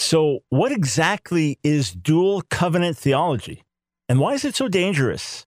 So, what exactly is dual covenant theology? And why is it so dangerous?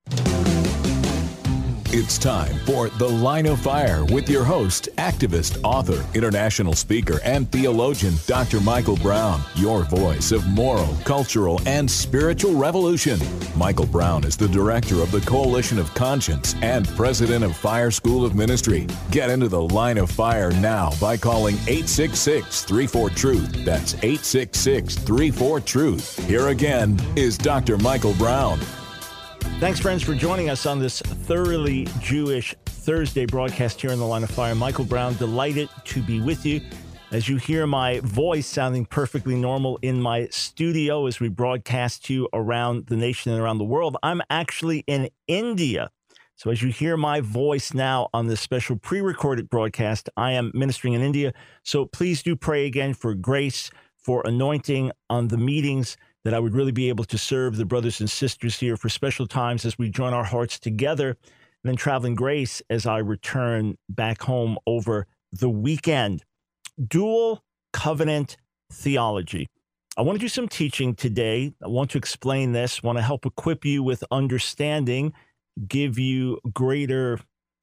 It's time for The Line of Fire with your host, activist, author, international speaker, and theologian, Dr. Michael Brown, your voice of moral, cultural, and spiritual revolution. Michael Brown is the director of the Coalition of Conscience and president of Fire School of Ministry. Get into The Line of Fire now by calling 866-34-TRUTH. That's 866-34-TRUTH. Here again is Dr. Michael Brown. Thanks, friends, for joining us on this thoroughly Jewish Thursday broadcast here in The Line of Fire. Michael Brown, delighted to be with you. As you hear my voice sounding perfectly normal in my studio as we broadcast to you around the nation and around the world, I'm actually in India. So as you hear my voice now on this special pre-recorded broadcast, I am ministering in India. So please do pray again for grace, for anointing on the meetings, that I would really be able to serve the brothers and sisters here for special times as we join our hearts together, and then traveling grace as I return back home over the weekend. Dual covenant theology. I want to do some teaching today. I want to explain this, want to help equip you with understanding, give you greater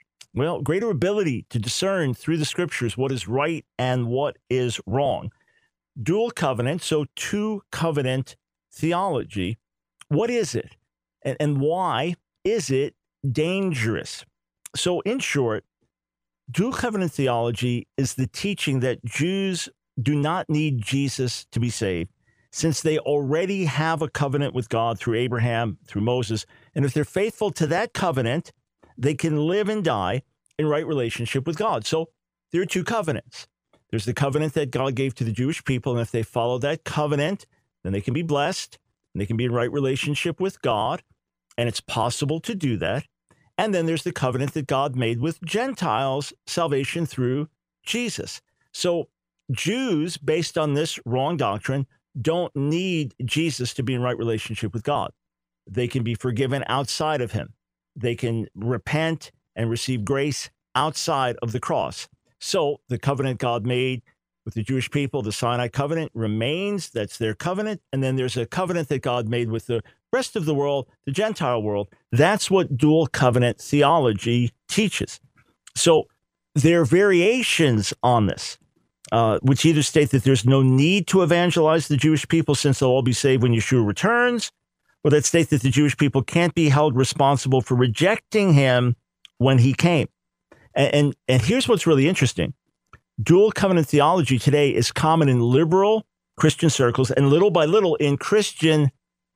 ability to discern through the scriptures what is right and what is wrong. Dual covenant, so two covenant theology. What is it? And why is it dangerous? So in short, dual covenant theology is the teaching that Jews do not need Jesus to be saved, since they already have a covenant with God through Abraham, through Moses. And if they're faithful to that covenant, they can live and die in right relationship with God. So there are two covenants. There's the covenant that God gave to the Jewish people, and if they follow that covenant, then they can be blessed, and they can be in right relationship with God, and it's possible to do that. And then there's the covenant that God made with Gentiles, salvation through Jesus. So Jews, based on this wrong doctrine, don't need Jesus to be in right relationship with God. They can be forgiven outside of him. They can repent and receive grace outside of the cross. So the covenant God made with the Jewish people, the Sinai covenant, remains. That's their covenant. And then there's a covenant that God made with the rest of the world, the Gentile world. That's what dual covenant theology teaches. So there are variations on this, which either state that there's no need to evangelize the Jewish people since they'll all be saved when Yeshua returns, or that state that the Jewish people can't be held responsible for rejecting him when he came. And here's what's really interesting. Dual covenant theology today is common in liberal Christian circles and little by little in Christian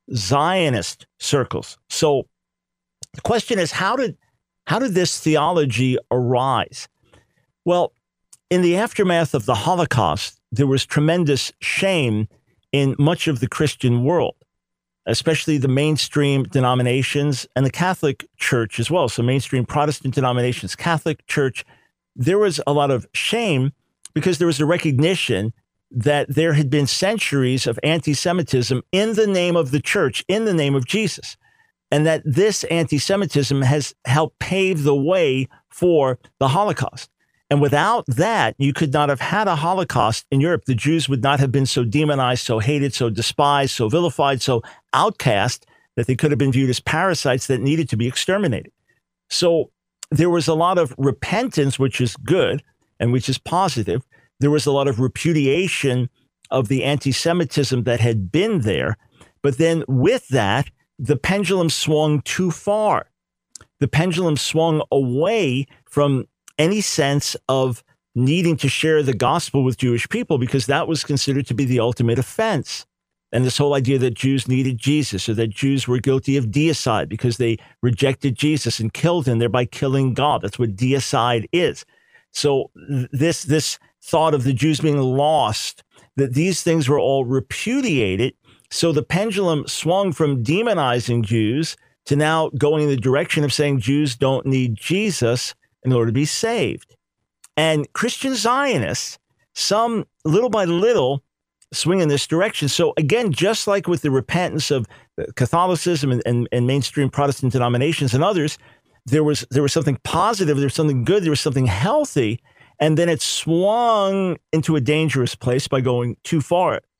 Zionist circles. So the question is, how did this theology arise? Well, in the aftermath of the Holocaust, there was tremendous shame in much of the Christian world, especially the mainstream denominations and the Catholic Church as well. So mainstream Protestant denominations, Catholic Church, there was a lot of shame because there was a recognition that there had been centuries of anti-Semitism in the name of the church, in the name of Jesus, and that this anti-Semitism has helped pave the way for the Holocaust. And without that, you could not have had a Holocaust in Europe. The Jews would not have been so demonized, so hated, so despised, so vilified, so outcast that they could have been viewed as parasites that needed to be exterminated. So there was a lot of repentance, which is good and which is positive. There was a lot of repudiation of the anti-Semitism that had been there. But then with that, the pendulum swung too far. The pendulum swung away from any sense of needing to share the gospel with Jewish people, because that was considered to be the ultimate offense. And this whole idea that Jews needed Jesus, or that Jews were guilty of deicide because they rejected Jesus and killed him, thereby killing God. That's what deicide is. So this thought of the Jews being lost, that these things were all repudiated. So the pendulum swung from demonizing Jews to now going in the direction of saying Jews don't need Jesus in order to be saved. And Christian Zionists, some little by little, swing in this direction. So again, just like with the repentance of Catholicism and mainstream Protestant denominations and others, there was something positive, there was something good, there was something healthy, and then it swung into a dangerous place by going too far.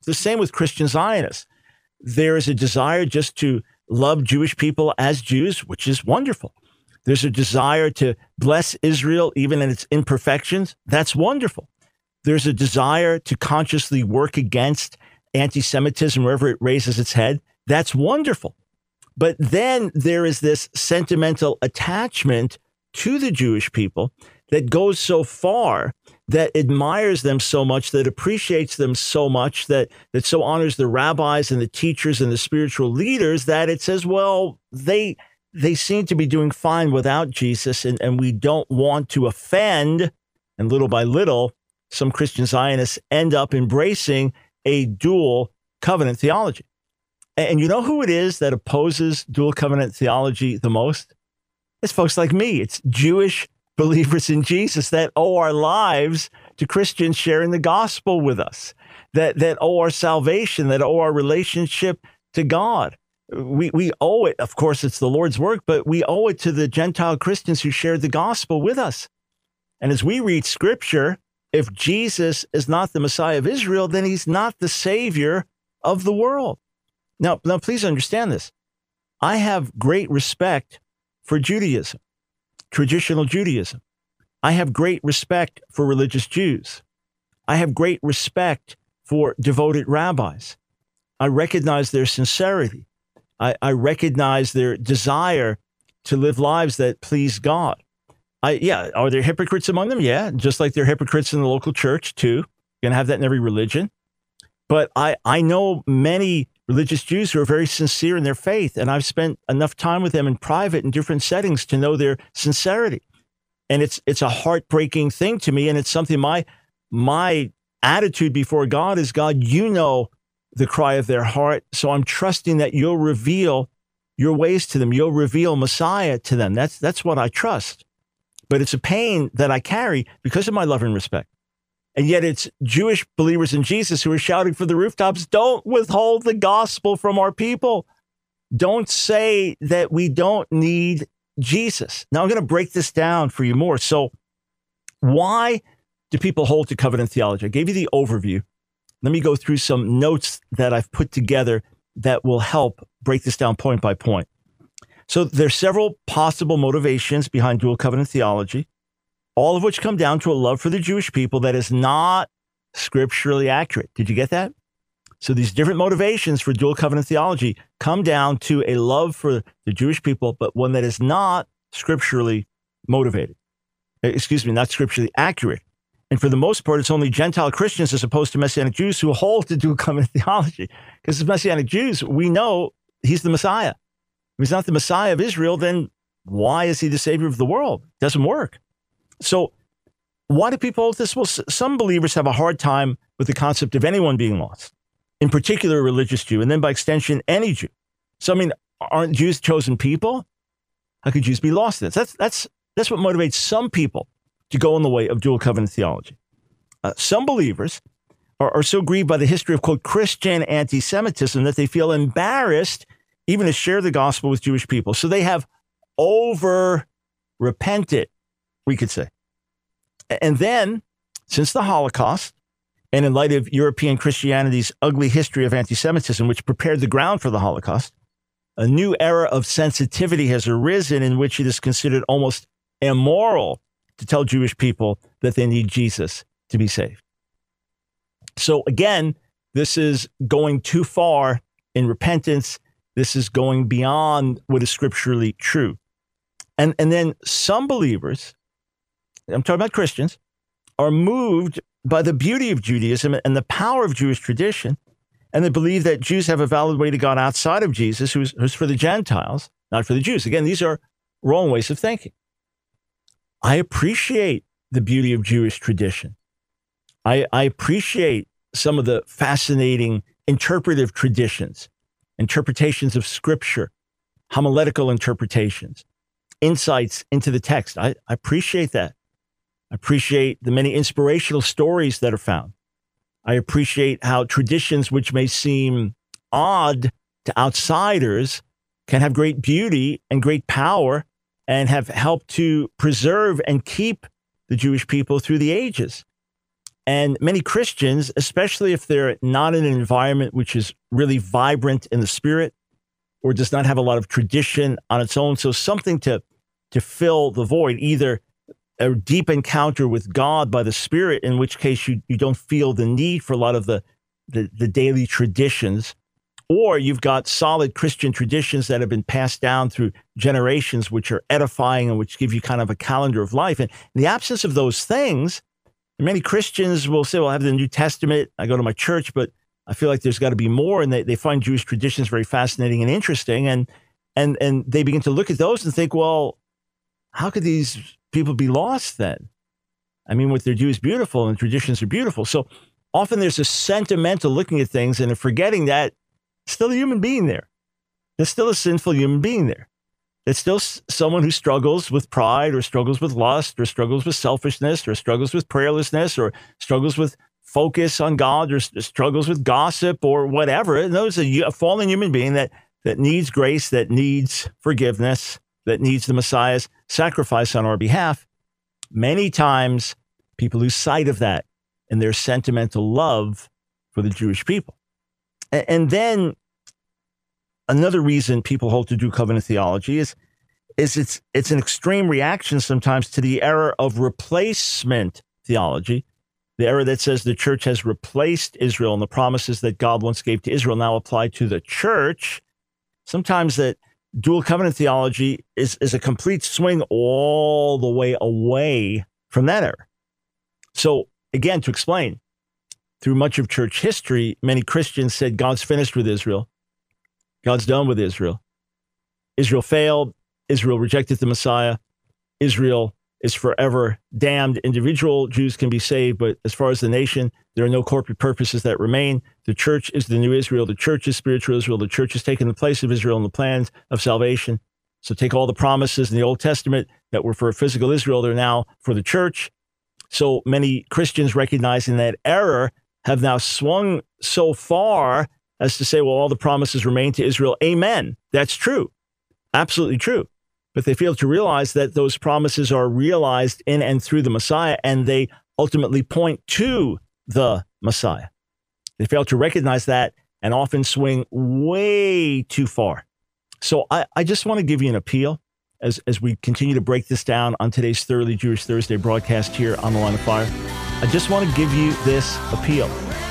It's the same with Christian Zionists. There is a desire just to love Jewish people as Jews, which is wonderful. There's a desire to bless Israel even in its imperfections. That's wonderful. There's a desire to consciously work against anti-Semitism wherever it raises its head. That's wonderful. But then there is this sentimental attachment to the Jewish people that goes so far, that admires them so much, that appreciates them so much, that so honors the rabbis and the teachers and the spiritual leaders, that it says, well, they seem to be doing fine without Jesus, and we don't want to offend. And little by little, some Christian Zionists end up embracing a dual covenant theology. And you know who it is that opposes dual covenant theology the most? It's folks like me. It's Jewish believers in Jesus that owe our lives to Christians sharing the gospel with us, that owe our salvation, that owe our relationship to God. We owe it. Of course, it's the Lord's work, but we owe it to the Gentile Christians who shared the gospel with us. And as we read scripture, if Jesus is not the Messiah of Israel, then he's not the Savior of the world. Now, please understand this. I have great respect for Judaism, traditional Judaism. I have great respect for religious Jews. I have great respect for devoted rabbis. I recognize their sincerity. I recognize their desire to live lives that please God. Are there hypocrites among them? Yeah, just like there are hypocrites in the local church too. You're going to have that in every religion. But I know many religious Jews who are very sincere in their faith, and I've spent enough time with them in private in different settings to know their sincerity. And it's a heartbreaking thing to me, and it's something my attitude before God is, God, you know the cry of their heart, so I'm trusting that you'll reveal your ways to them. You'll reveal Messiah to them. That's what I trust. But it's a pain that I carry because of my love and respect. And yet it's Jewish believers in Jesus who are shouting from the rooftops, don't withhold the gospel from our people. Don't say that we don't need Jesus. Now I'm going to break this down for you more. So why do people hold to covenant theology? I gave you the overview. Let me go through some notes that I've put together that will help break this down point by point. So there's several possible motivations behind dual covenant theology, all of which come down to a love for the Jewish people that is not scripturally accurate. Did you get that? So these different motivations for dual covenant theology come down to a love for the Jewish people, but one that is not scripturally motivated. Not scripturally accurate. And for the most part, it's only Gentile Christians as opposed to Messianic Jews who hold to dual covenant theology. Because as Messianic Jews, we know he's the Messiah. If he's not the Messiah of Israel, then why is he the Savior of the world? It doesn't work. So why do people hold this? Well, some believers have a hard time with the concept of anyone being lost, in particular a religious Jew, and then by extension, any Jew. So, aren't Jews chosen people? How could Jews be lost in this? That's what motivates some people to go in the way of dual covenant theology. Some believers are so grieved by the history of, quote, Christian anti-Semitism that they feel embarrassed even to share the gospel with Jewish people. So they have over-repented, we could say. And then, since the Holocaust, and in light of European Christianity's ugly history of anti-Semitism, which prepared the ground for the Holocaust, a new era of sensitivity has arisen in which it is considered almost immoral to tell Jewish people that they need Jesus to be saved. So again, this is going too far in repentance. This is going beyond what is scripturally true. And then some believers, I'm talking about Christians, are moved by the beauty of Judaism and the power of Jewish tradition, and they believe that Jews have a valid way to God outside of Jesus, who's for the Gentiles, not for the Jews. Again, these are wrong ways of thinking. I appreciate the beauty of Jewish tradition. I appreciate some of the fascinating interpretive traditions, interpretations of scripture, homiletical interpretations, insights into the text. I appreciate that. I appreciate the many inspirational stories that are found. I appreciate how traditions which may seem odd to outsiders can have great beauty and great power and have helped to preserve and keep the Jewish people through the ages. And many Christians, especially if they're not in an environment which is really vibrant in the spirit or does not have a lot of tradition on its own, so something to fill the void, either a deep encounter with God by the Spirit, in which case you don't feel the need for a lot of the daily traditions, or you've got solid Christian traditions that have been passed down through generations, which are edifying and which give you kind of a calendar of life. And in the absence of those things, many Christians will say, well, I have the New Testament, I go to my church, but I feel like there's got to be more. And they find Jewish traditions very fascinating and interesting. And they begin to look at those and think, well, how could these people be lost then? I mean, what they do is beautiful and traditions are beautiful. So often there's a sentimental looking at things and forgetting that still a human being there. There's still a sinful human being there. There's still someone who struggles with pride or struggles with lust or struggles with selfishness or struggles with prayerlessness or struggles with focus on God or struggles with gossip or whatever. And those are a fallen human being that needs grace, that needs forgiveness, that needs the Messiah's sacrifice on our behalf. Many times people lose sight of that in their sentimental love for the Jewish people. And then another reason people hold to Dual Covenant theology is it's an extreme reaction sometimes to the error of replacement theology, the error that says the church has replaced Israel and the promises that God once gave to Israel now apply to the church. Sometimes that Dual Covenant theology is a complete swing all the way away from that error. So again, to explain, through much of church history, many Christians said God's finished with Israel. God's done with Israel. Israel failed. Israel rejected the Messiah. Israel is forever damned. Individual Jews can be saved, but as far as the nation, there are no corporate purposes that remain. The church is the new Israel. The church is spiritual Israel. The church has taken the place of Israel in the plans of salvation. So take all the promises in the Old Testament that were for physical Israel, they're now for the church. So many Christians, recognizing that error, have now swung so far as to say, well, all the promises remain to Israel. Amen. That's true. Absolutely true. But they fail to realize that those promises are realized in and through the Messiah, and they ultimately point to the Messiah. They fail to recognize that and often swing way too far. So I just want to give you an appeal as we continue to break this down on today's Thoroughly Jewish Thursday broadcast here on The Line of Fire. I just want to give you this appeal.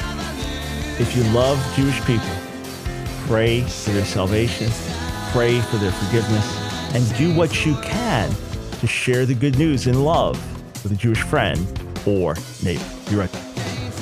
If you love Jewish people, pray for their salvation, pray for their forgiveness, and do what you can to share the good news in love with a Jewish friend or neighbor. Be right back.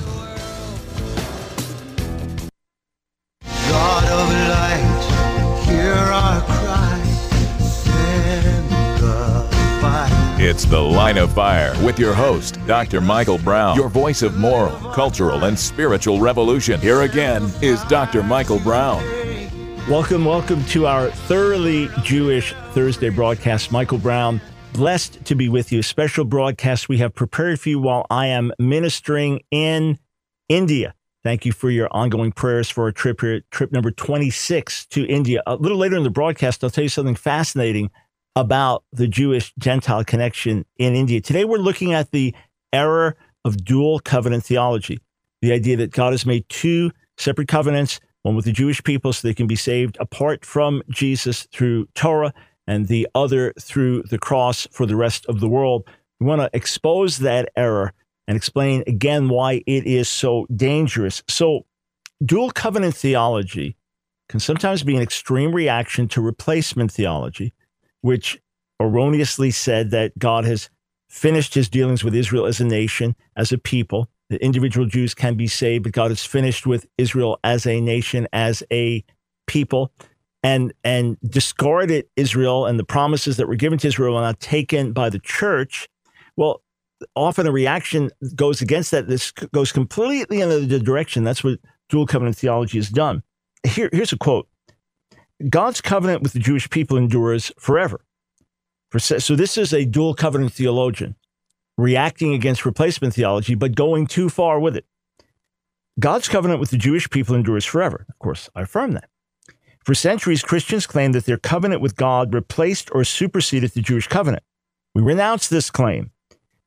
God of light, hear our cry, send the fire. It's The Line of Fire with your host, Dr. Michael Brown, your voice of moral, cultural, and spiritual revolution. Here again is Dr. Michael Brown. Welcome to our Thoroughly Jewish Thursday broadcast. Michael Brown, blessed to be with you. A special broadcast we have prepared for you while I am ministering in India. Thank you for your ongoing prayers for our trip here, trip number 26 to India. A little later in the broadcast, I'll tell you something fascinating about the Jewish-Gentile connection in India. Today, we're looking at the error of dual covenant theology, the idea that God has made two separate covenants, one with the Jewish people so they can be saved apart from Jesus through Torah, and the other through the cross for the rest of the world. We want to expose that error and explain again why it is so dangerous. So dual covenant theology can sometimes be an extreme reaction to replacement theology, which erroneously said that God has finished his dealings with Israel as a nation, as a people, that individual Jews can be saved, but God is finished with Israel as a nation, as a people, and discarded Israel and the promises that were given to Israel are not taken by the church. Well, often a reaction goes against that. This goes completely in the direction. That's what dual covenant theology has done. Here's a quote. God's covenant with the Jewish people endures forever. So this is a dual covenant theologian reacting against replacement theology, but going too far with it. God's covenant with the Jewish people endures forever. Of course, I affirm that. For centuries, Christians claimed that their covenant with God replaced or superseded the Jewish covenant. We renounce this claim.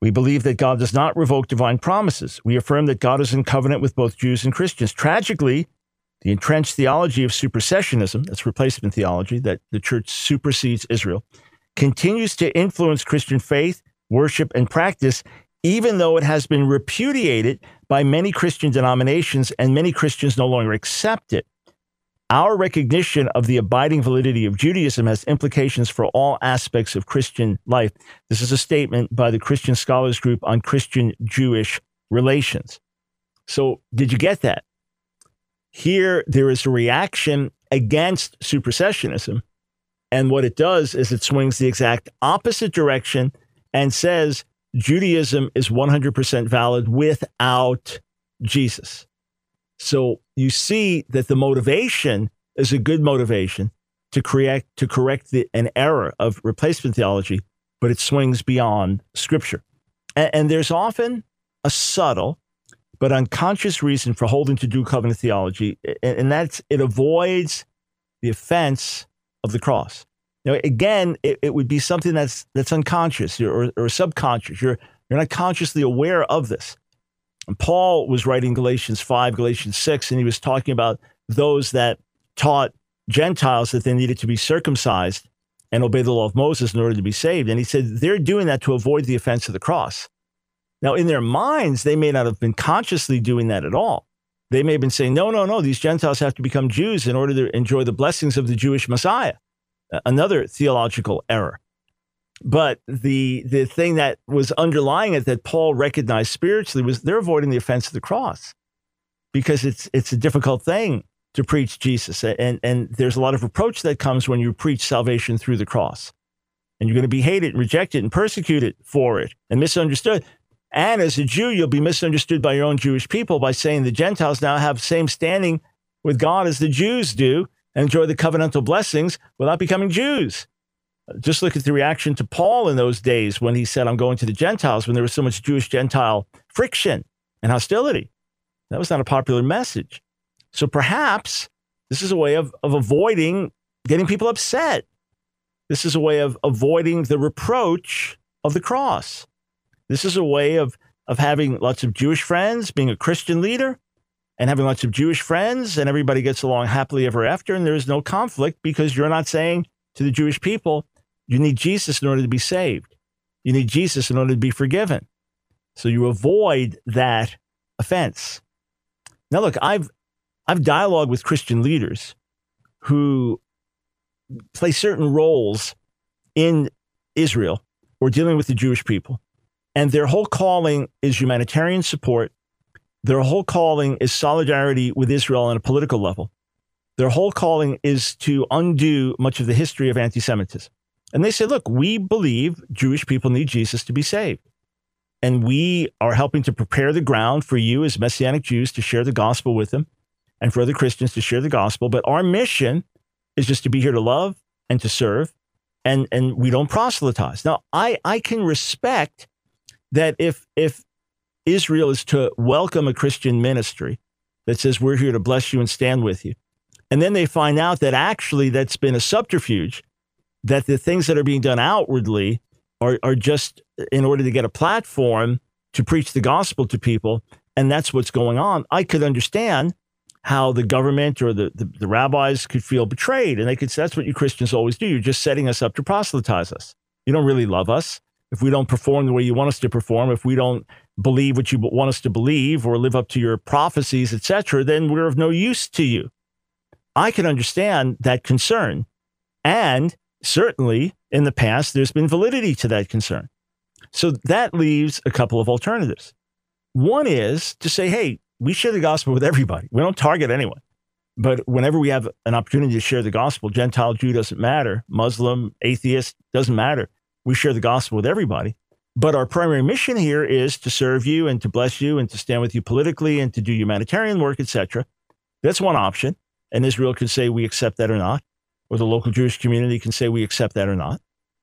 We believe that God does not revoke divine promises. We affirm that God is in covenant with both Jews and Christians. Tragically, the entrenched theology of supersessionism, that's replacement theology, that the church supersedes Israel, continues to influence Christian faith, worship, and practice, even though it has been repudiated by many Christian denominations and many Christians no longer accept it. Our recognition of the abiding validity of Judaism has implications for all aspects of Christian life. This is a statement by the Christian Scholars Group on Christian-Jewish relations. So, did you get that? Here, there is a reaction against supersessionism, and what it does is it swings the exact opposite direction and says Judaism is 100% valid without Jesus. So you see that the motivation is a good motivation to correct an error of replacement theology, but it swings beyond Scripture. And there's often a subtle but unconscious reason for holding to New Covenant theology, and that's it avoids the offense of the cross. Now, again, it would be something that's unconscious or subconscious. You're not consciously aware of this. And Paul was writing Galatians 5, Galatians 6, and he was talking about those that taught Gentiles that they needed to be circumcised and obey the law of Moses in order to be saved. And he said they're doing that to avoid the offense of the cross. Now, in their minds, they may not have been consciously doing that at all. They may have been saying, no, these Gentiles have to become Jews in order to enjoy the blessings of the Jewish Messiah. Another theological error. But the thing that was underlying it that Paul recognized spiritually was they're avoiding the offense of the cross because it's a difficult thing to preach Jesus. And there's a lot of reproach that comes when you preach salvation through the cross. And you're going to be hated, rejected, and persecuted for it and misunderstood. And as a Jew, you'll be misunderstood by your own Jewish people by saying the Gentiles now have the same standing with God as the Jews do and enjoy the covenantal blessings without becoming Jews. Just look at the reaction to Paul in those days when he said, I'm going to the Gentiles, when there was so much Jewish-Gentile friction and hostility. That was not a popular message. So perhaps this is a way of avoiding getting people upset. This is a way of avoiding the reproach of the cross. This is a way of having lots of Jewish friends, being a Christian leader, and having lots of Jewish friends, and everybody gets along happily ever after, and there's no conflict because you're not saying to the Jewish people, you need Jesus in order to be saved. You need Jesus in order to be forgiven. So you avoid that offense. Now, look, I've dialogued with Christian leaders who play certain roles in Israel or dealing with the Jewish people. And their whole calling is humanitarian support. Their whole calling is solidarity with Israel on a political level. Their whole calling is to undo much of the history of anti-Semitism. And they say, look, we believe Jewish people need Jesus to be saved. And we are helping to prepare the ground for you as Messianic Jews to share the gospel with them and for other Christians to share the gospel. But our mission is just to be here to love and to serve. And we don't proselytize. Now, I can respect that if Israel is to welcome a Christian ministry that says, we're here to bless you and stand with you, and then they find out that actually that's been a subterfuge, that the things that are being done outwardly are just in order to get a platform to preach the gospel to people, and that's what's going on, I could understand how the government or the rabbis could feel betrayed. And they could say, that's what you Christians always do. You're just setting us up to proselytize us. You don't really love us. If we don't perform the way you want us to perform, if we don't believe what you want us to believe or live up to your prophecies, etc., then we're of no use to you. I can understand that concern. And certainly in the past, there's been validity to that concern. So that leaves a couple of alternatives. One is to say, hey, we share the gospel with everybody. We don't target anyone. But whenever we have an opportunity to share the gospel, Gentile, Jew, doesn't matter, Muslim, atheist, doesn't matter. We share the gospel with everybody. But our primary mission here is to serve you and to bless you and to stand with you politically and to do humanitarian work, etc. That's one option. And Israel can say we accept that or not. Or the local Jewish community can say we accept that or not.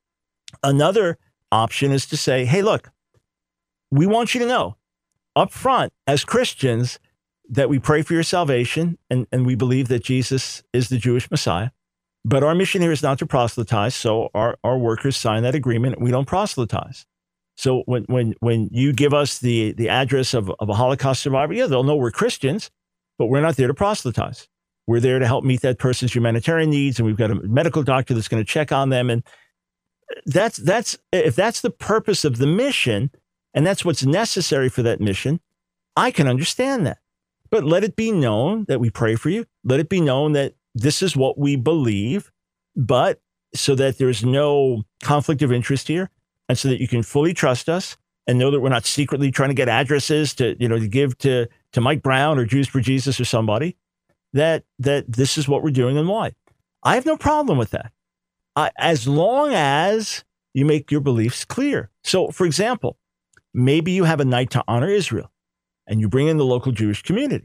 Another option is to say, hey, look, we want you to know up front as Christians that we pray for your salvation and we believe that Jesus is the Jewish Messiah. But our mission here is not to proselytize, so our workers sign that agreement. We don't proselytize. So when you give us the address of a Holocaust survivor, yeah, they'll know we're Christians, but we're not there to proselytize. We're there to help meet that person's humanitarian needs, and we've got a medical doctor that's going to check on them. And that's if that's the purpose of the mission, and that's what's necessary for that mission, I can understand that. But let it be known that we pray for you. Let it be known that this is what we believe, but so that there's no conflict of interest here, and so that you can fully trust us and know that we're not secretly trying to get addresses to give to Mike Brown or Jews for Jesus or somebody, that this is what we're doing and why. I have no problem with that, as long as you make your beliefs clear. So, for example, maybe you have a night to honor Israel, and you bring in the local Jewish community.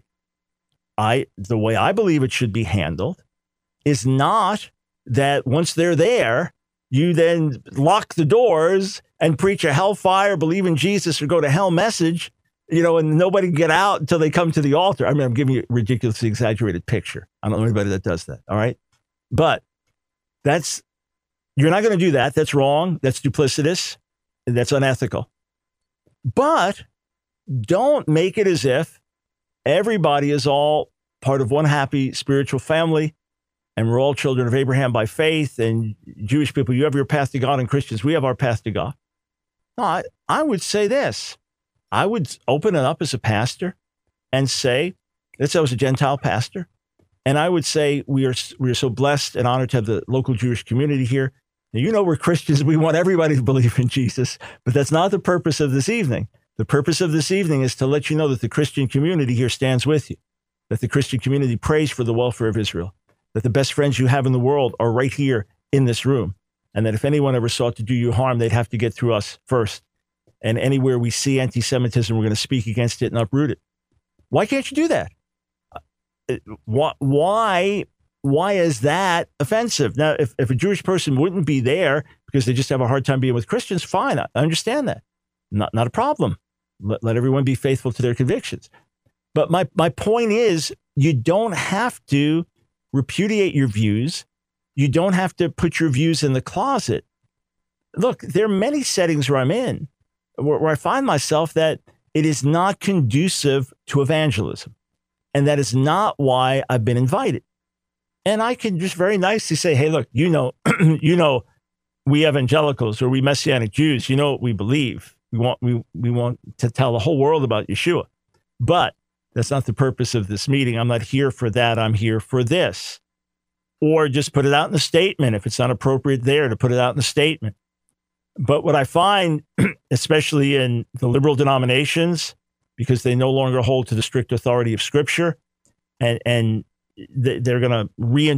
The way I believe it should be handled is not that once they're there, you then lock the doors and preach a hellfire, believe in Jesus, or go to hell message, and nobody get out until they come to the altar. I mean, I'm giving you a ridiculously exaggerated picture. I don't know anybody that does that, all right? But you're not going to do that. That's wrong. That's duplicitous. That's unethical. But don't make it as if everybody is all part of one happy spiritual family, and we're all children of Abraham by faith, and Jewish people, you have your path to God, and Christians, we have our path to God. No, I would say this. I would open it up as a pastor and say, let's say I was a Gentile pastor, and I would say we are so blessed and honored to have the local Jewish community here. Now, we're Christians. We want everybody to believe in Jesus, but that's not the purpose of this evening. The purpose of this evening is to let you know that the Christian community here stands with you, that the Christian community prays for the welfare of Israel, that the best friends you have in the world are right here in this room, and that if anyone ever sought to do you harm, they'd have to get through us first. And anywhere we see anti-Semitism, we're going to speak against it and uproot it. Why can't you do that? Why is that offensive? Now, if a Jewish person wouldn't be there because they just have a hard time being with Christians, fine. I understand that. Not a problem. Let everyone be faithful to their convictions. But my point is, you don't have to repudiate your views. You don't have to put your views in the closet. Look, there are many settings where I'm in where I find myself that it is not conducive to evangelism. And that is not why I've been invited. And I can just very nicely say, hey, look, we evangelicals or we Messianic Jews, what we believe. We want to tell the whole world about Yeshua. But that's not the purpose of this meeting. I'm not here for that. I'm here for this. Or just put it out in a statement if it's not appropriate there to put it out in a statement. But what I find, especially in the liberal denominations, because they no longer hold to the strict authority of Scripture, and they're going to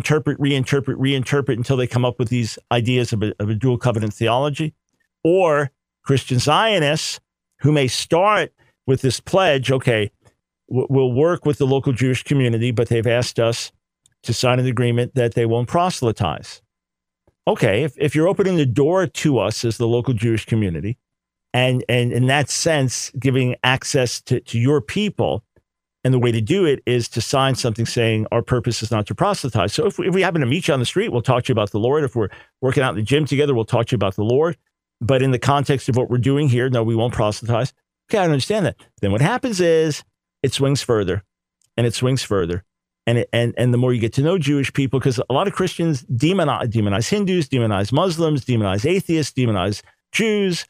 reinterpret until they come up with these ideas of a dual covenant theology, or Christian Zionists who may start with this pledge, okay, we'll work with the local Jewish community, but they've asked us to sign an agreement that they won't proselytize. Okay, if you're opening the door to us as the local Jewish community, and in that sense, giving access to your people, and the way to do it is to sign something saying our purpose is not to proselytize. So if we happen to meet you on the street, we'll talk to you about the Lord. If we're working out in the gym together, we'll talk to you about the Lord. But in the context of what we're doing here, no, we won't proselytize. Okay, I understand that. Then what happens is it swings further, and it swings further. And the more you get to know Jewish people, because a lot of Christians demonize Hindus, demonize Muslims, demonize atheists, demonize Jews,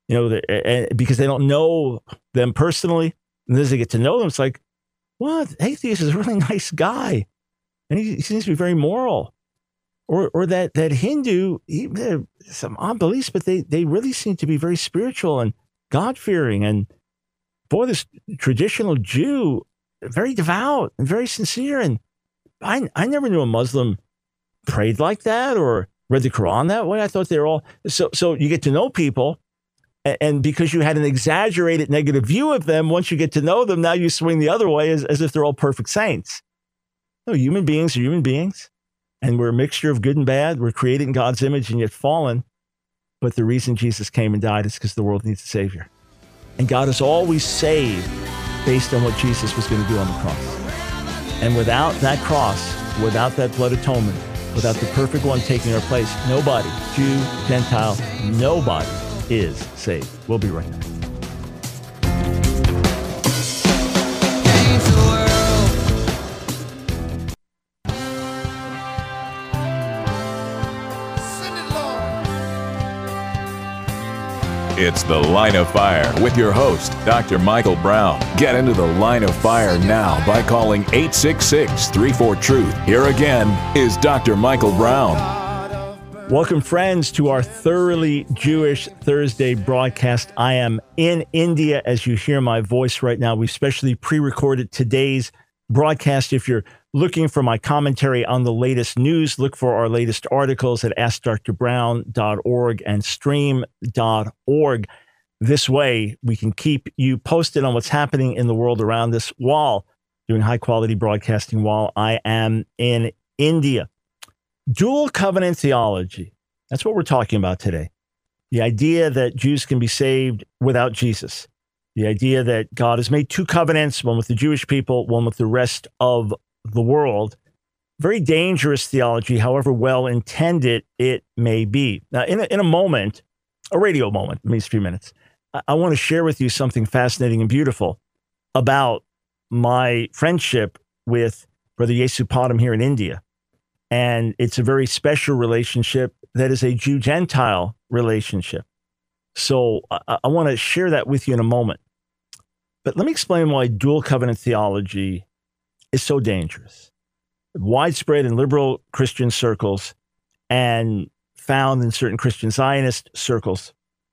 because they don't know them personally. And as they get to know them, it's like, what? Atheist is a really nice guy. And he seems to be very moral. Or that Hindu, some odd beliefs, but they really seem to be very spiritual and God-fearing. And boy, this traditional Jew, very devout and very sincere. And I never knew a Muslim prayed like that or read the Quran that way. I thought they were all... So you get to know people, and because you had an exaggerated negative view of them, once you get to know them, now you swing the other way as if they're all perfect saints. No, human beings are human beings, and we're a mixture of good and bad. We're created in God's image and yet fallen. But the reason Jesus came and died is because the world needs a Savior. And God has always saved based on what Jesus was going to do on the cross. And without that cross, without that blood atonement, without the perfect one taking our place, nobody, Jew, Gentile, nobody is saved. We'll be right back. It's The Line of Fire with your host, Dr. Michael Brown. Get into the Line of Fire now by calling 866-34-TRUTH. Here again is Dr. Michael Brown. Welcome, friends, to our Thoroughly Jewish Thursday broadcast. I am in India as you hear my voice right now. We specially pre-recorded today's broadcast. If you're looking for my commentary on the latest news, look for our latest articles at AskDrBrown.org and Stream.org. This way, we can keep you posted on what's happening in the world around us while doing high-quality broadcasting while I am in India. Dual covenant theology. That's what we're talking about today. The idea that Jews can be saved without Jesus. The idea that God has made two covenants, one with the Jewish people, one with the rest of the world. Very dangerous theology, however well-intended it may be. Now, in a moment, a radio moment, at least a few minutes, I want to share with you something fascinating and beautiful about my friendship with Brother Yesu Padam here in India. And it's a very special relationship that is a Jew-Gentile relationship. So I want to share that with you in a moment. But let me explain why dual covenant theology is so dangerous. Widespread in liberal Christian circles and found in certain Christian Zionist circles.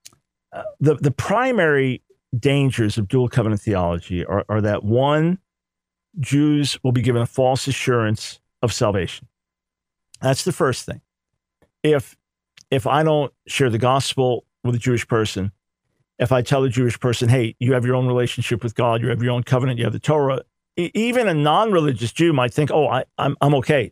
The primary dangers of dual covenant theology are that, one, Jews will be given a false assurance of salvation. That's the first thing. If I don't share the gospel with a Jewish person, if I tell a Jewish person, hey, you have your own relationship with God, you have your own covenant, you have the Torah, even a non-religious Jew might think, oh, I'm okay.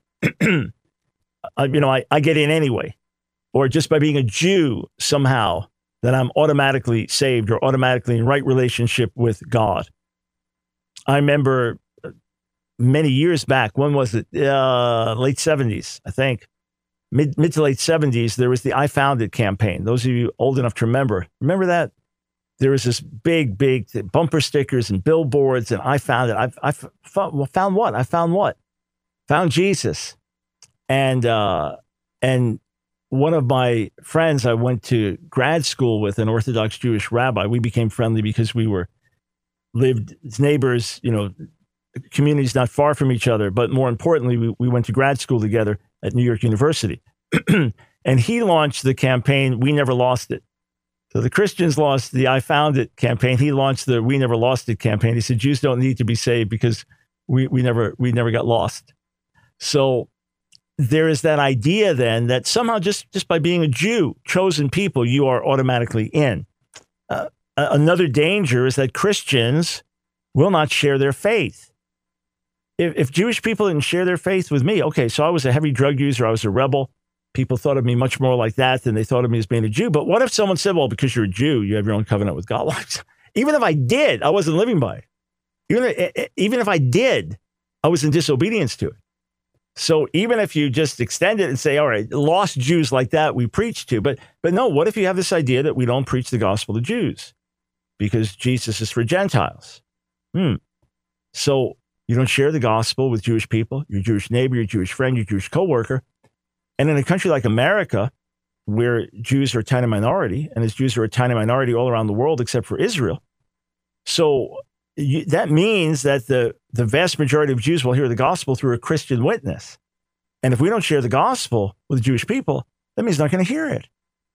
I get in anyway. Or just by being a Jew somehow, that I'm automatically saved or automatically in right relationship with God. I remember many years back, when was it? Late 70s, I think. Mid to late 70s, there was the I Found It campaign. Those of you old enough to remember that? There was this big bumper stickers and billboards, and I found it. I found what? I found what? Found Jesus. And one of my friends I went to grad school with, an Orthodox Jewish rabbi, we became friendly because we lived as neighbors, communities not far from each other. But more importantly, we went to grad school together at New York University. And he launched the campaign, We Never Lost It. So the Christians lost the I Found It campaign. He launched the We Never Lost It campaign. He said, Jews don't need to be saved because we never got lost. So there is that idea then that somehow just by being a Jew, chosen people, you are automatically in. Another danger is that Christians will not share their faith. If Jewish people didn't share their faith with me, okay, so I was a heavy drug user, I was a rebel. People thought of me much more like that than they thought of me as being a Jew. But what if someone said, well, because you're a Jew, you have your own covenant with God? Even if I did, I wasn't living by it. Even if I did, I was in disobedience to it. So even if you just extend it and say, all right, lost Jews like that, we preach to. But no, what if you have this idea that we don't preach the gospel to Jews because Jesus is for Gentiles? So you don't share the gospel with Jewish people, your Jewish neighbor, your Jewish friend, your Jewish coworker. And in a country like America, where Jews are a tiny minority, and as Jews are a tiny minority all around the world except for Israel, so that means that the vast majority of Jews will hear the gospel through a Christian witness. And if we don't share the gospel with the Jewish people, that means they're not going to hear it.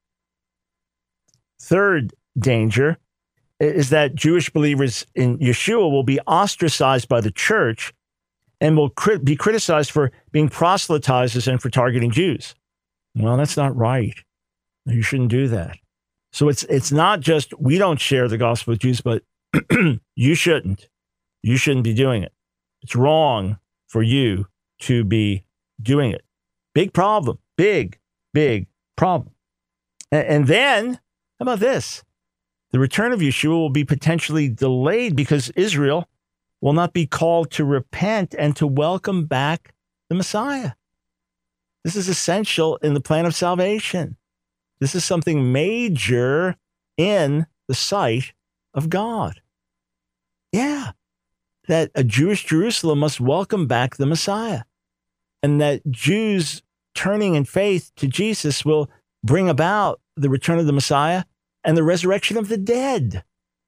Third danger is that Jewish believers in Yeshua will be ostracized by the church and will be criticized for being proselytizers and for targeting Jews. Well, that's not right. You shouldn't do that. So it's not just we don't share the gospel with Jews, but you shouldn't. You shouldn't be doing it. It's wrong for you to be doing it. Big problem. Big problem. And then, how about this? The return of Yeshua will be potentially delayed because Israel will not be called to repent and to welcome back the Messiah. This is essential in the plan of salvation. This is something major in the sight of God. Yeah, that a Jewish Jerusalem must welcome back the Messiah, and that Jews turning in faith to Jesus will bring about the return of the Messiah and the resurrection of the dead.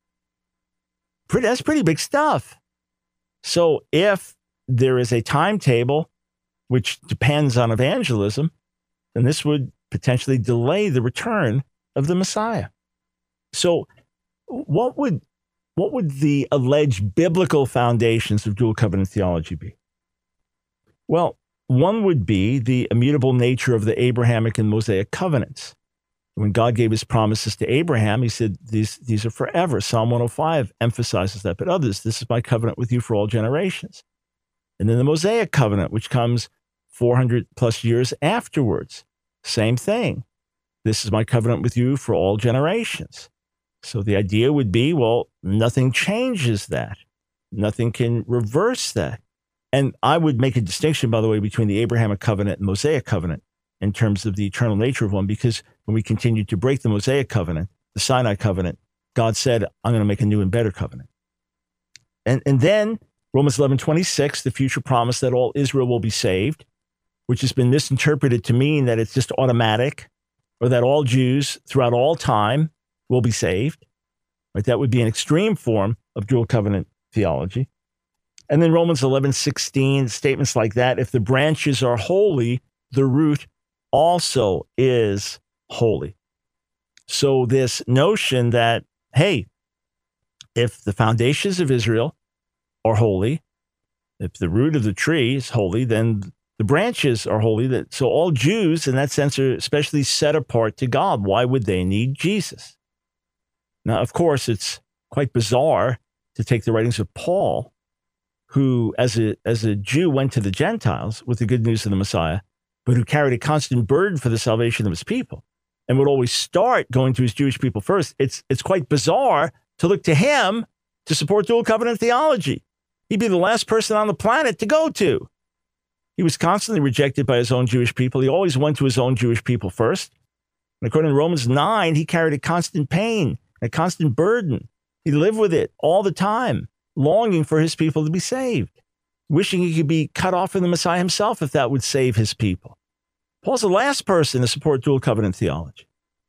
That's pretty big stuff. So if there is a timetable which depends on evangelism, then this would potentially delay the return of the Messiah. So what would the alleged biblical foundations of dual covenant theology be? Well, one would be the immutable nature of the Abrahamic and Mosaic covenants. When God gave his promises to Abraham, he said, these are forever. Psalm 105 emphasizes that. But others, this is my covenant with you for all generations. And then the Mosaic covenant, which comes 400 plus years afterwards. Same thing. This is my covenant with you for all generations. So the idea would be, well, nothing changes that. Nothing can reverse that. And I would make a distinction, by the way, between the Abrahamic covenant and Mosaic covenant in terms of the eternal nature of one, because when we continued to break the Mosaic covenant, the Sinai covenant, God said, I'm going to make a new and better covenant. And then Romans 11:26, the future promise that all Israel will be saved, which has been misinterpreted to mean that it's just automatic, or that all Jews throughout all time will be saved. Right? That would be an extreme form of dual covenant theology. And then Romans 11:16, statements like that, if the branches are holy, the root also is holy. So this notion that, hey, if the foundations of Israel are holy, if the root of the tree is holy, then the branches are holy. So all Jews, in that sense, are especially set apart to God. Why would they need Jesus? Now, of course, it's quite bizarre to take the writings of Paul, who, as a Jew, went to the Gentiles with the good news of the Messiah, but who carried a constant burden for the salvation of his people and would always start going to his Jewish people first. It's quite bizarre to look to him to support dual covenant theology. He'd be the last person on the planet to go to. He was constantly rejected by his own Jewish people. He always went to his own Jewish people first. And according to Romans 9, he carried a constant pain, a constant burden. He lived with it all the time, longing for his people to be saved, wishing he could be cut off from the Messiah himself if that would save his people. Paul's the last person to support dual covenant theology.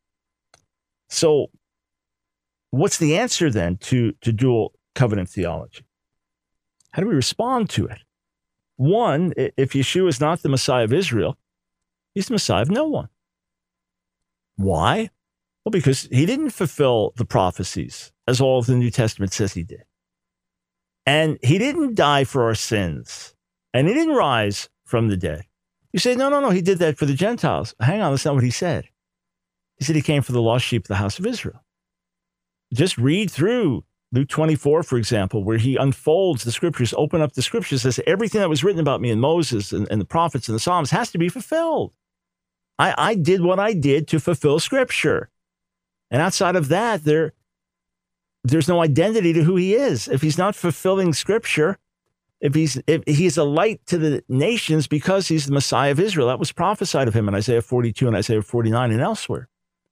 So what's the answer then to dual covenant theology? How do we respond to it? One, if Yeshua is not the Messiah of Israel, he's the Messiah of no one. Why? Well, because he didn't fulfill the prophecies as all of the New Testament says he did. And he didn't die for our sins. And he didn't rise from the dead. You say, no, he did that for the Gentiles. Hang on, that's not what he said. He said he came for the lost sheep of the house of Israel. Just read through Luke 24, for example, where he unfolds the scriptures, open up the scriptures, says everything that was written about me in Moses and the prophets and the Psalms has to be fulfilled. I did what I did to fulfill scripture. And outside of that, there's no identity to who he is. If he's not fulfilling scripture, if he's a light to the nations because he's the Messiah of Israel, that was prophesied of him in Isaiah 42 and Isaiah 49 and elsewhere.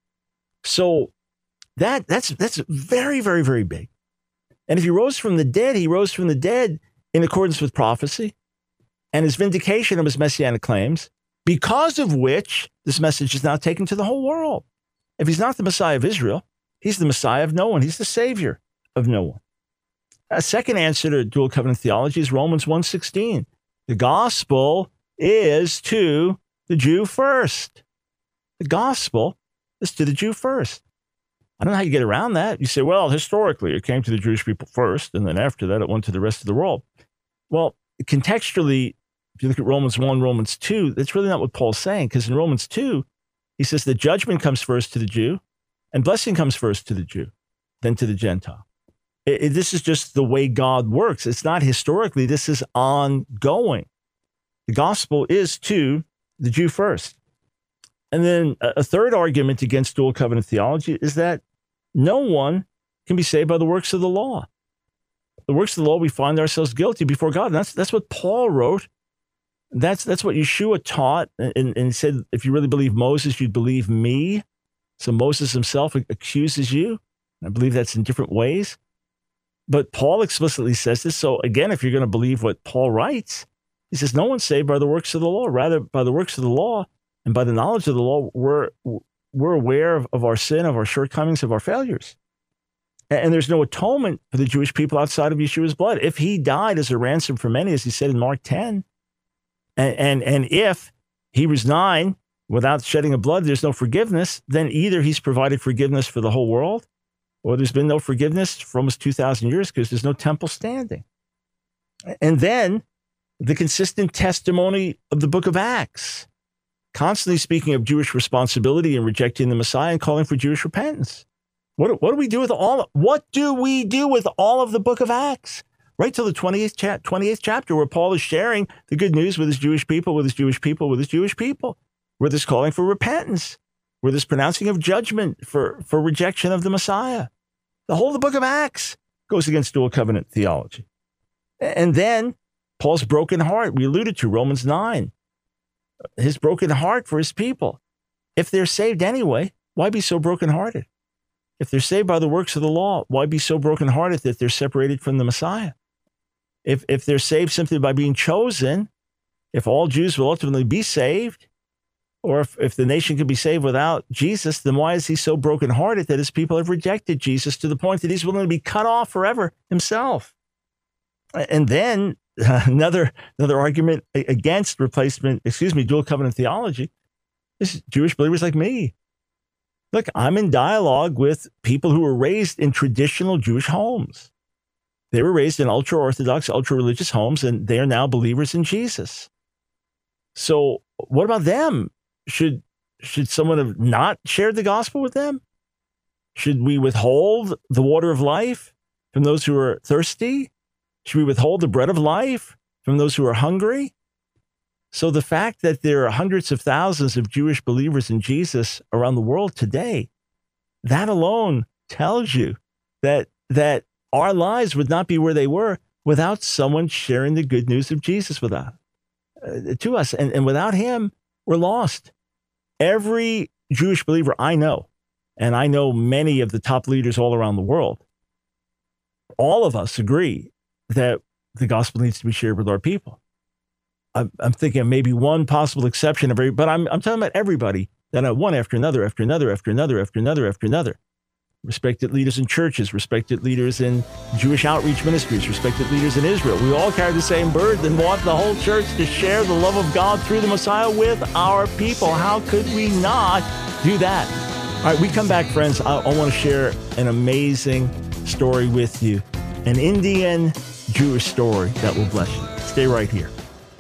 So that's very, very, very big. And if he rose from the dead, he rose from the dead in accordance with prophecy and his vindication of his messianic claims, because of which this message is now taken to the whole world. If he's not the Messiah of Israel, he's the Messiah of no one. He's the Savior of no one. A second answer to dual covenant theology is Romans 1:16. The gospel is to the Jew first. The gospel is to the Jew first. I don't know how you get around that. You say, well, historically, it came to the Jewish people first, and then after that, it went to the rest of the world. Well, contextually, if you look at Romans 1, Romans 2, that's really not what Paul's saying, because in Romans 2, he says that judgment comes first to the Jew, and blessing comes first to the Jew, then to the Gentile. This is just the way God works. It's not historically. This is ongoing. The gospel is to the Jew first. And then a third argument against dual covenant theology is that no one can be saved by the works of the law. The works of the law, we find ourselves guilty before God. And that's what Paul wrote. That's what Yeshua taught and said, if you really believe Moses, you'd believe me. So Moses himself accuses you. I believe that's in different ways. But Paul explicitly says this. So again, if you're going to believe what Paul writes, he says, no one's saved by the works of the law. Rather, by the works of the law and by the knowledge of the law, we're aware of our sin, of our shortcomings, of our failures. And there's no atonement for the Jewish people outside of Yeshua's blood. If he died as a ransom for many, as he said in Mark 10, and if Hebrews 9, without shedding of blood, there's no forgiveness, then either he's provided forgiveness for the whole world, or there's been no forgiveness for almost 2,000 years because there's no temple standing. And then the consistent testimony of the book of Acts, constantly speaking of Jewish responsibility and rejecting the Messiah and calling for Jewish repentance. What do we do with all of the book of Acts? Right till the 28th chapter, where Paul is sharing the good news with his Jewish people, where there's calling for repentance, where there's pronouncing of judgment for rejection of the Messiah. The whole of the book of Acts goes against dual covenant theology. And then Paul's broken heart, we alluded to Romans 9, his broken heart for his people. If they're saved anyway, why be so brokenhearted? If they're saved by the works of the law, why be so brokenhearted that they're separated from the Messiah? If they're saved simply by being chosen, if all Jews will ultimately be saved, or if the nation can be saved without Jesus, then why is he so brokenhearted that his people have rejected Jesus to the point that he's willing to be cut off forever himself? And then another argument against dual covenant theology is Jewish believers like me. Look, I'm in dialogue with people who were raised in traditional Jewish homes. They were raised in ultra-Orthodox, ultra-religious homes, and they are now believers in Jesus. So what about them? Should someone have not shared the gospel with them? Should we withhold the water of life from those who are thirsty? Should we withhold the bread of life from those who are hungry? So the fact that there are hundreds of thousands of Jewish believers in Jesus around the world today, that alone tells you that our lives would not be where they were without someone sharing the good news of Jesus to us. And without him, we're lost. Every Jewish believer I know, and I know many of the top leaders all around the world, all of us agree that the gospel needs to be shared with our people. I'm thinking of maybe one possible exception, but I'm talking about everybody, that one after another, after another, after another, after another, after another. Respected leaders in churches, respected leaders in Jewish outreach ministries, respected leaders in Israel. We all carry the same burden and want the whole church to share the love of God through the Messiah with our people. How could we not do that? All right, we come back, friends. I want to share an amazing story with you, an Indian Jewish story that will bless you. Stay right here.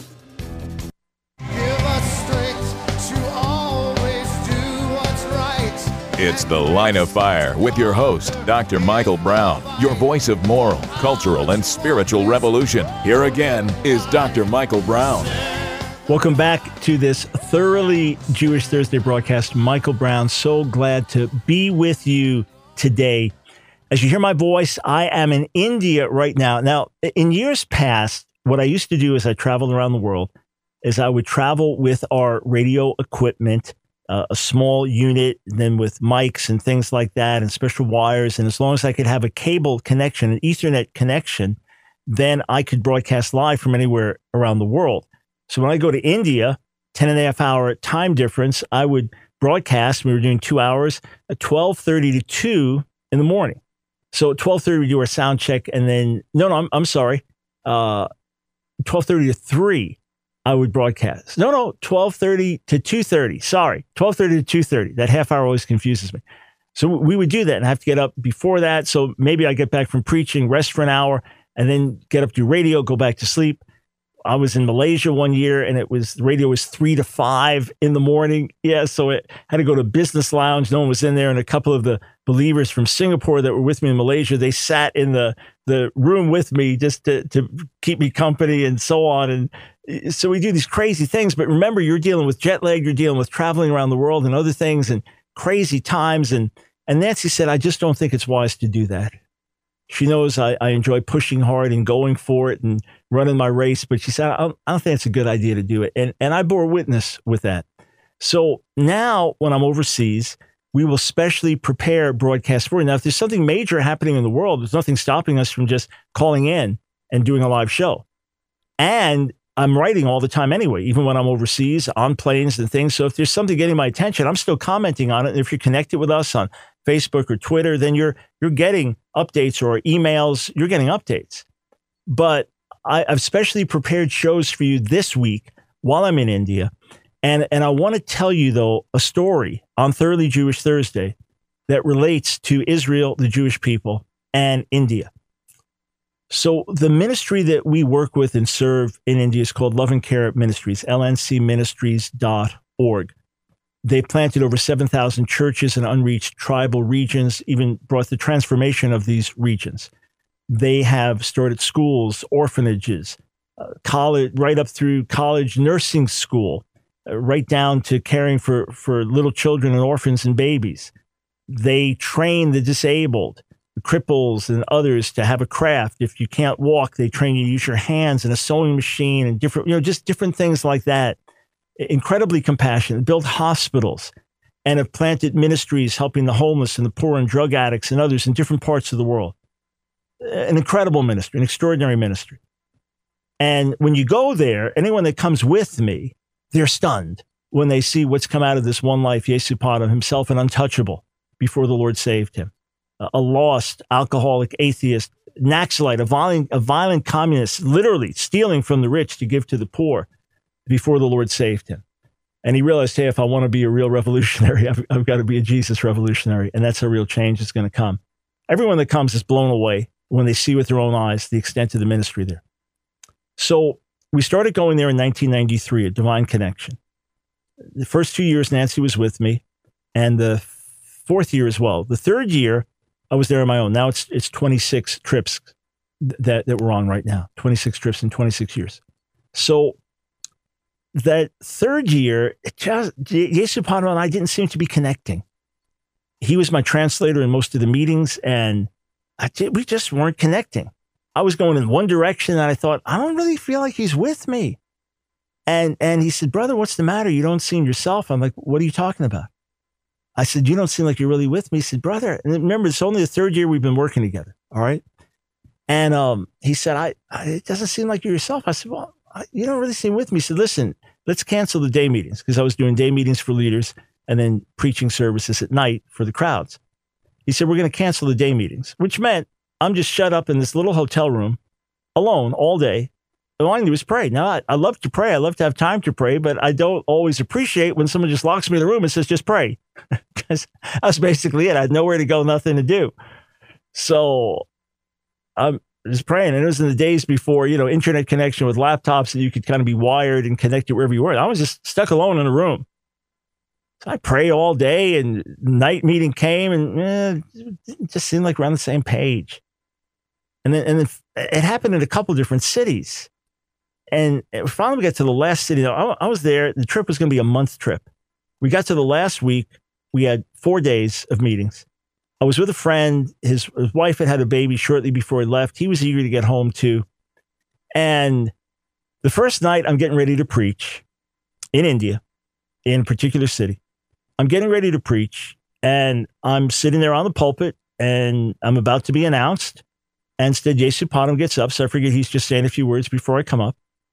It's The Line of Fire with your host, Dr. Michael Brown, your voice of moral, cultural, and spiritual revolution. Here again is Dr. Michael Brown. Welcome back to this Thoroughly Jewish Thursday broadcast. Michael Brown, so glad to be with you today. As you hear my voice, I am in India right now. Now, in years past, what I used to do as I traveled around the world is I would travel with our radio equipment, a small unit, then with mics and things like that and special wires. And as long as I could have a cable connection, an Ethernet connection, then I could broadcast live from anywhere around the world. So when I go to India, 10.5-hour time difference, I would broadcast. We were doing 2 hours at 12:30 to 2 in the morning. So at 12:30, we do our sound check. And then, I'm sorry, 12:30 to 3. I would broadcast. 12:30 to 2:30. Sorry, 12:30 to 2:30. That half hour always confuses me. So we would do that and I have to get up before that. So maybe I get back from preaching, rest for an hour, and then get up to radio, go back to sleep. I was in Malaysia one year and the radio was 3 to 5 in the morning. Yeah, so it had to go to business lounge. No one was in there. And a couple of the believers from Singapore that were with me in Malaysia, they sat in the room with me just to keep me company and so on. And so we do these crazy things. But remember, you're dealing with jet lag, you're dealing with traveling around the world and other things and crazy times. And Nancy said, I just don't think it's wise to do that. She knows I enjoy pushing hard and going for it and running my race. But she said, I don't think it's a good idea to do it. And I bore witness with that. So now when I'm overseas, we will specially prepare broadcasts for you. Now, if there's something major happening in the world, there's nothing stopping us from just calling in and doing a live show. And I'm writing all the time anyway, even when I'm overseas on planes and things. So if there's something getting my attention, I'm still commenting on it. And if you're connected with us on Facebook or Twitter, then you're getting updates, or emails, you're getting updates. But I've specially prepared shows for you this week while I'm in India. And I want to tell you, though, a story on Thoroughly Jewish Thursday that relates to Israel, the Jewish people, and India. So the ministry that we work with and serve in India is called Love and Care Ministries, lncministries.org. They planted over 7,000 churches in unreached tribal regions, even brought the transformation of these regions. They have started schools, orphanages, college, right up through college, nursing school, right down to caring for little children and orphans and babies. They train the disabled, the cripples and others to have a craft. If you can't walk, they train you to use your hands and a sewing machine and different, just different things like that. Incredibly compassionate, built hospitals, and have planted ministries helping the homeless and the poor and drug addicts and others in different parts of the world. An incredible ministry, an extraordinary ministry. And when you go there, anyone that comes with me, they're stunned when they see what's come out of this one life, Yesupadam, himself an untouchable before the Lord saved him. A lost, alcoholic, atheist, Naxalite, a violent communist, literally stealing from the rich to give to the poor before the Lord saved him. And he realized, hey, if I want to be a real revolutionary, I've got to be a Jesus revolutionary. And that's a real change that's going to come. Everyone that comes is blown away when they see with their own eyes the extent of the ministry there. So we started going there in 1993 at Divine Connection. The first 2 years, Nancy was with me, and the fourth year as well. The third year, I was there on my own. Now it's 26 trips that we're on right now, 26 trips in 26 years. So that third year, Yesupadam and I didn't seem to be connecting. He was my translator in most of the meetings, and we just weren't connecting. I was going in one direction, and I thought, I don't really feel like he's with me. And he said, brother, what's the matter? You don't seem yourself. I'm like, what are you talking about? I said, you don't seem like you're really with me. He said, brother, and remember, it's only the third year we've been working together. All right. And he said, it doesn't seem like you're yourself. I said, well, you don't really seem with me. He said, listen, let's cancel the day meetings, because I was doing day meetings for leaders and then preaching services at night for the crowds. He said, we're going to cancel the day meetings, which meant I'm just shut up in this little hotel room alone all day. All I do is pray. Now, I love to pray. I love to have time to pray, but I don't always appreciate when someone just locks me in the room and says, just pray. Because that's basically it. I had nowhere to go, nothing to do. So I'm just praying. And it was in the days before, internet connection with laptops, and you could kind of be wired and connected wherever you were. I was just stuck alone in a room. So I pray all day, and night meeting came, and it just seemed like we're on the same page. And then it happened in a couple different cities. And finally we got to the last city. I was there. The trip was going to be a month trip. We got to the last week. We had 4 days of meetings. I was with a friend. His wife had a baby shortly before he left. He was eager to get home too. And the first night, I'm getting ready to preach in India, in a particular city. I'm getting ready to preach, and I'm sitting there on the pulpit, and I'm about to be announced. And instead, Yesupadam gets up, so I figured he's just saying a few words before I come up.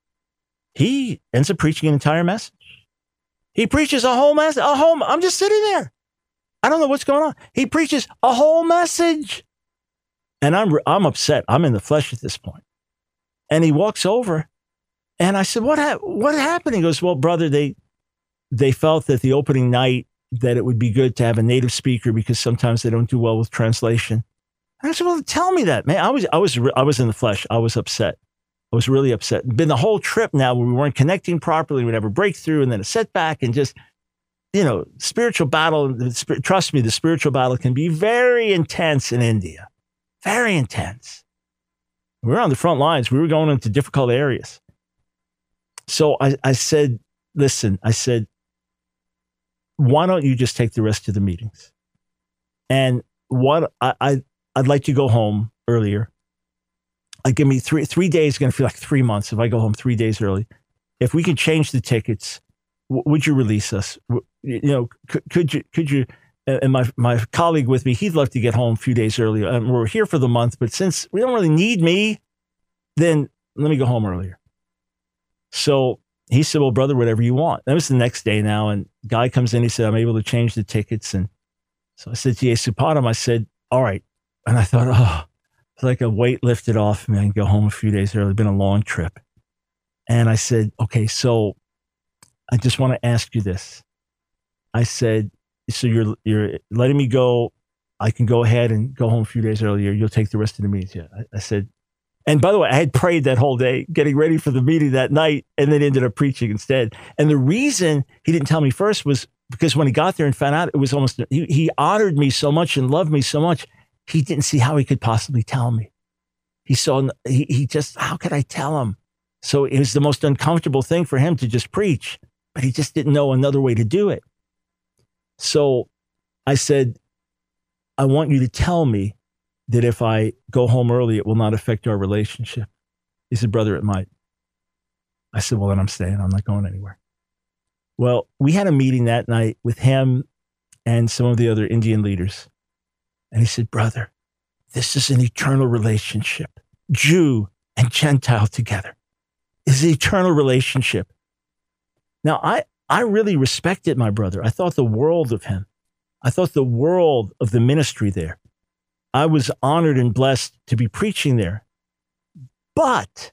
He ends up preaching an entire message. He preaches a whole message. I'm just sitting there. I don't know what's going on. He preaches a whole message. And I'm upset. I'm in the flesh at this point. And he walks over, and I said, what happened? He goes, well, brother, they felt that the opening night that it would be good to have a native speaker, because sometimes they don't do well with translation. And I said, well, tell me that, man. I was in the flesh. I was upset. I was really upset. It's been the whole trip now where we weren't connecting properly. We'd have a breakthrough and then a setback, and just, spiritual battle. Trust me, the spiritual battle can be very intense in India. Very intense. We were on the front lines. We were going into difficult areas. So I said, listen, why don't you just take the rest of the meetings? And I'd like to go home earlier. Give me 3 days, going to feel like 3 months if I go home 3 days early. If we can change the tickets, would you release us? Could you and my colleague with me, he'd love to get home a few days earlier. And we're here for the month, but since we don't really need me, then let me go home earlier. So he said, well, brother, whatever you want. That was the next day now. And guy comes in, he said, I'm able to change the tickets. And so I said to Yesupatam, I said, all right. And I thought, oh, it's like a weight lifted off me. I can go home a few days early. It's been a long trip. And I said, okay, so I just want to ask you this. I said, so you're letting me go. I can go ahead and go home a few days earlier. You'll take the rest of the meetings. Yeah. I said, and by the way, I had prayed that whole day, getting ready for the meeting that night, and then ended up preaching instead. And the reason he didn't tell me first was because when he got there and found out, it was almost, he honored me so much and loved me so much, he didn't see how he could possibly tell me. He just, how could I tell him? So it was the most uncomfortable thing for him to just preach, but he just didn't know another way to do it. So I said, I want you to tell me that if I go home early, it will not affect our relationship. He said, brother, it might. I said, well, then I'm staying. I'm not going anywhere. Well, we had a meeting that night with him and some of the other Indian leaders. And he said, brother, this is an eternal relationship. Jew and Gentile together. It's an eternal relationship. Now, I really respected my brother. I thought the world of him. I thought the world of the ministry there. I was honored and blessed to be preaching there. But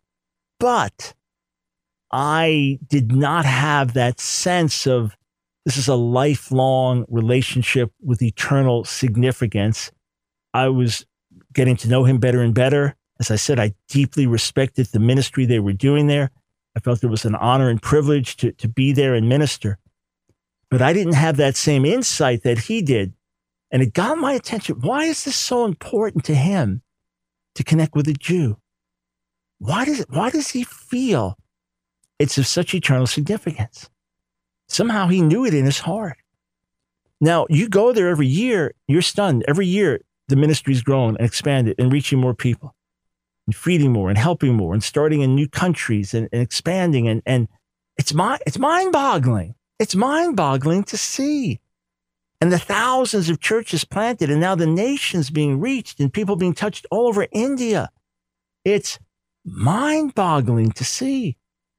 I did not have that sense of this is a lifelong relationship with eternal significance. I was getting to know him better and better. As I said, I deeply respected the ministry they were doing there. I felt it was an honor and privilege to be there and minister. But I didn't have that same insight that he did. And it got my attention. Why is this so important to him to connect with a Jew? Why does he feel it's of such eternal significance? Somehow he knew it in his heart. Now, you go there every year, you're stunned. Every year, the ministry's grown and expanded and reaching more people and feeding more and helping more and starting in new countries and expanding. And it's mind-boggling. It's mind-boggling to see. And the thousands of churches planted and now the nations being reached and people being touched all over India. It's mind-boggling to see.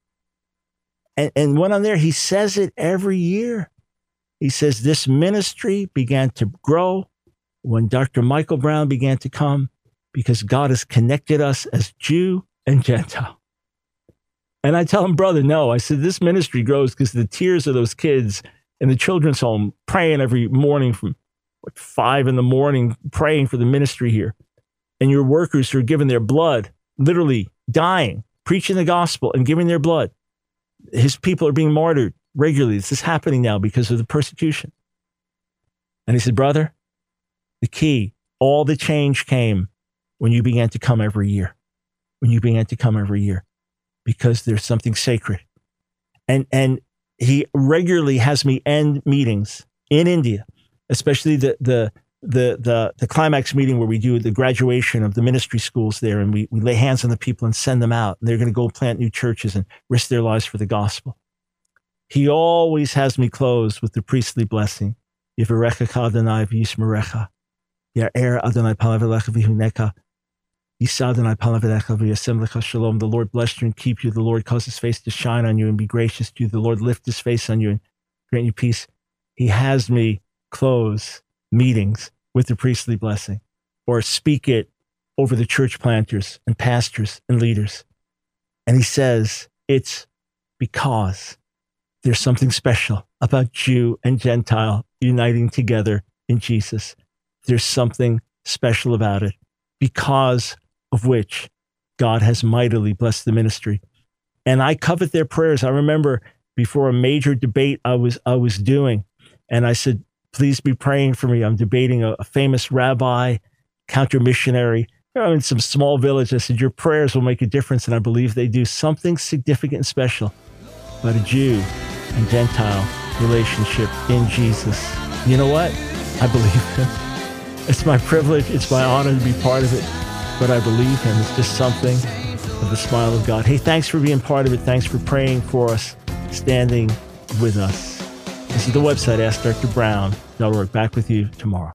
And when I'm there, he says it every year. He says this ministry began to grow when Dr. Michael Brown began to come because God has connected us as Jew and Gentile. And I tell him, brother, no. I said, this ministry grows because the tears of those kids in the children's home praying every morning from 5 a.m, praying for the ministry here. And your workers who are giving their blood, literally dying, preaching the gospel and giving their blood. His people are being martyred regularly. This is happening now because of the persecution. And he said, brother, the key, all the change came when you began to come every year. When you began to come every year. Because there's something sacred. And he regularly has me end meetings in India, especially the climax meeting where we do the graduation of the ministry schools there, and we lay hands on the people and send them out, and they're going to go plant new churches and risk their lives for the gospel. He always has me close with the priestly blessing. Yivarecha Adonai v'yishmerecha, Ya'er Adonai palav elecha v'hunecha, Yisa Adonai palav elecha v'yasem lecha shalom. The Lord bless you and keep you. The Lord cause his face to shine on you and be gracious to you. The Lord lift his face on you and grant you peace. He has me close meetings with the priestly blessing or speak it over the church planters and pastors and leaders. And he says, it's because there's something special about Jew and Gentile uniting together in Jesus. There's something special about it because of which God has mightily blessed the ministry. And I covet their prayers. I remember before a major debate I was doing, and I said, please be praying for me. I'm debating a famous rabbi, counter-missionary, in some small village. I said, your prayers will make a difference, and I believe they do. Something significant and special about a Jew and Gentile relationship in Jesus. You know what? I believe him. It's my privilege. It's my honor to be part of it, but I believe him. It's just something of the smile of God. Hey, thanks for being part of it. Thanks for praying for us, standing with us. This is the website, AskDrBrown.org. Back with you tomorrow.